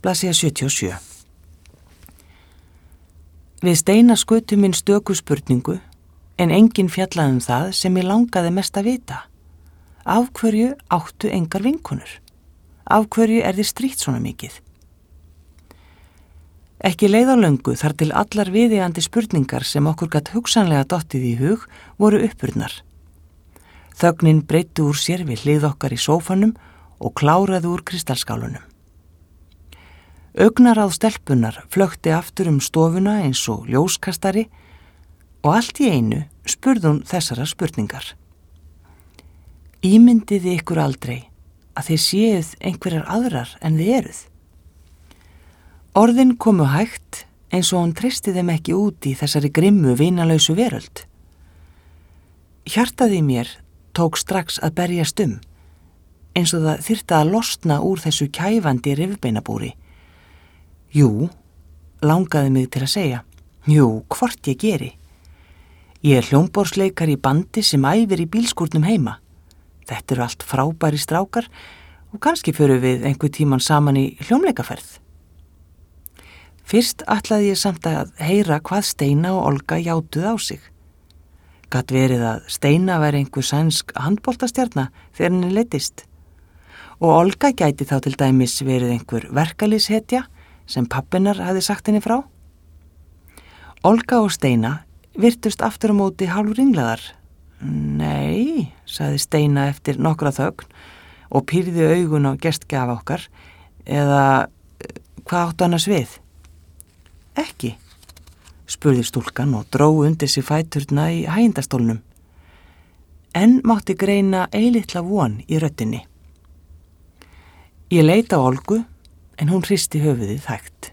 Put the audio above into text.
Blaðsíða 77. Við Steina skutu minn stöku spurningu, en enginn fjallaði það sem ég langaði mest að vita. Af hverju áttu engar vinkonur? Af hverju þið strítt svona mikið? Ekki leið á löngu þar til allar viðeigandi spurningar sem okkur gat hugsanlega dottið í hug voru uppurnar. Þögnin breiddi úr sér við hlið okkar í sófanum og kláraði úr kristalskálunum. Augnaráð stelpunnar flökti aftur stofuna eins og ljóskastari og allt í einu spurði hún þessara spurningar. Ímyndiði ykkur aldrei að þið séuð einhverjar aðrar en þið eruð? Orðin komu hægt eins og hún treysti þeim ekki út í þessari grimmu vinalausu veröld. Hjartað í mér tók strax að berjast eins og það þyrfti að losna úr þessu kæfandi rifbeinabúri. Jú, langaði mig til að segja. Jú, hvort ég geri. Ég hljómborðsleikari í bandi sem æfir í bílskúrnum heima. Þetta eru allt frábæri strákar og kannski förum við einhver tíman saman í hljómleikaferð. Fyrst ætlaði ég samt að heyra hvað Steina og Olga játuð á sig. Gat verið að Steina væri einhver sænsk handboltastjarna þegar henni leiddist. Og Olga gæti þá til dæmis verið einhver verkalýðshetja sem pabbinar hafði sagt henni frá. Olga og Steina virtust aftur á móti hálfringlaðar. Nei, sagði Steina eftir nokkra þögn og pírði augun á gestgjafa okkar, eða hvað áttu annars við? Ekki, spurði stúlkan og dró undir sig fæturna í hægindastólnum. En mátti greina eilitla von í röddinni. Ég leit á Olgu, en hún hristi höfuðið hægt.